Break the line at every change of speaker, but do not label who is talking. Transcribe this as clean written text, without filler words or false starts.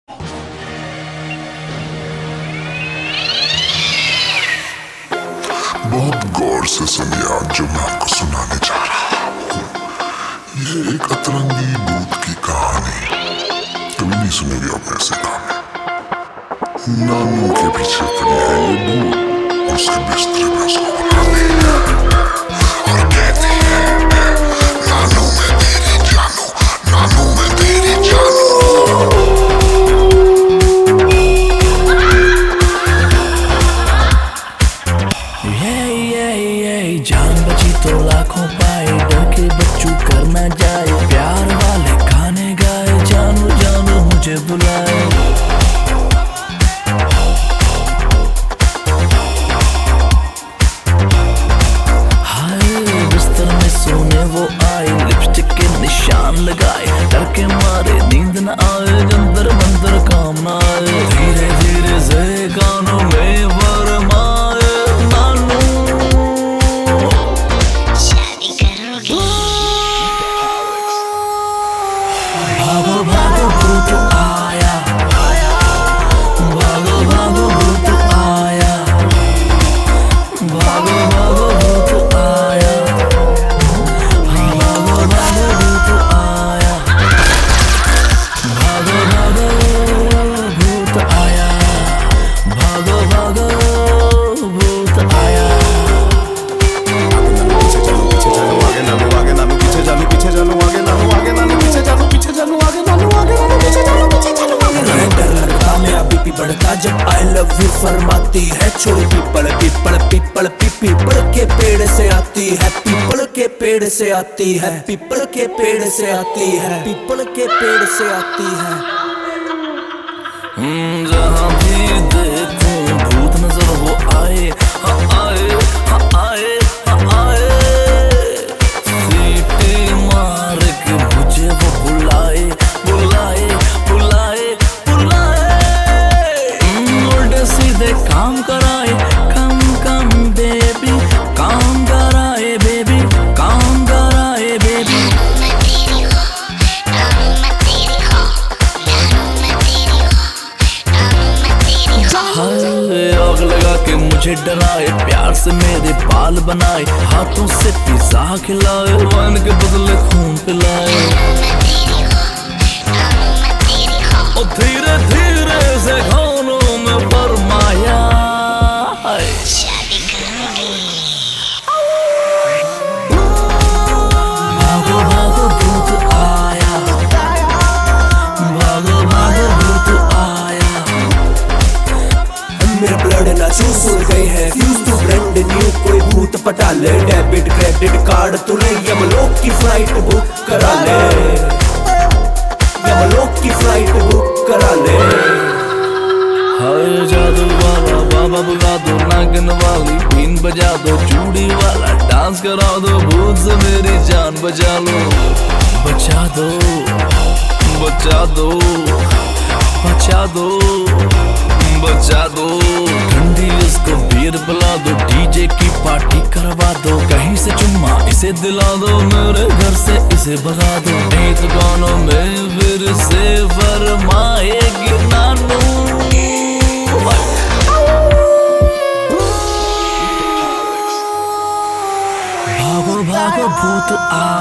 बहुत गौर से सुनिए आज जो मैं आपको सुनाने जा रहा हूँ। ये एक अतरंगी भूत की कहानी। कभी नहीं सुनेगी आप ऐसे कहानी। नानू के पीछे पड़ी है ये भूत और उसके बिस्तर में उसको बुलाती है और कहती है, नानू मैं तेरी जानू, नानू मैं तेरी जानू।
जान बची तो लाखों पाए, डर के बच्चों करना जाए, प्यार वाले गाने गाए, जानू जानू मुझे बुलाए। हाय बिस्तर में सोने वो आए, लिपस्टिक के निशान लगाए, डर के मारे नींद न आए, जंतर मंतर काम न आए, धीरे धीरे से कानों में वरमाए। भागो भागो भूत आया, भागो भागो भूत आया, भागो भागो भूत आया, भागो भागो भूत आया, भागो भागो भूत आया, भागो भागो भूत आया।
पीछे चलो आगे नानू, आगे नानू, पीछे चलो, पीछे चलो आगे नानू, आगे नानू, पीछे चलो, पीछे चलो आगे नानू, आगे नानू, पीछे चलो, पीछे चलो आगे नानू।
डर लगता मेरा बीपी बढ़ता जब आई लव यू फरमाती है, छोड़ पीपल पीपल पीपल पीपल के पेड़ से आती है, पीपल के पेड़ से आती है, पीपल के पेड़ से आती है, पीपल के पेड़ से आती है। जहाँ भी देखूं भूत नजर वो आए, हाँ आए, हाँ आए, हाँ आए, सीटी मार के मुझे वो बुलाए, बुलाए, बुलाए, बुलाए। उल्टे सीधे काम कराए, कम कम बेबी, काम कराए बेबी, काम कराए बेबी। आग लगा के मुझे डराए, प्यार से मेरे बाल बनाए, हाथों से पिज़्ज़ा खिलाए, वाइन के बदले खून पिलाए, और धीरे धीरे से खानों में फरमाया। भागो भागो भूत आया, भागो भागो भूत आया। मेरा ब्लड ना चूस उड़ गए हैं, फ्यूज टू ब्रांड न्यू, कोई भूत पटा ले, डेबिट क्रेडिट कार्ड तूने यमलोक की फ्लाइट बुक करा ले, यमलोक की फ्लाइट बुक करा ले। हाय जादू वाला बाबा बुला दो, नागिन वाली बीन बजा दो, चूड़ी वाला डांस करा दो, भूत से मेरी जान बचा लो, बचा दो, बचा दो, बचा दो, बचा दो। ठंडी उसको बीयर पिला दो, डीजे की पार्टी करवा दो, कहीं से चुम्मा इसे दिला दो, मेरे घर से इसे भगा दो, नहीं तो गानों में फिर से फरमाएगी नानू। भागो भागो भूत आ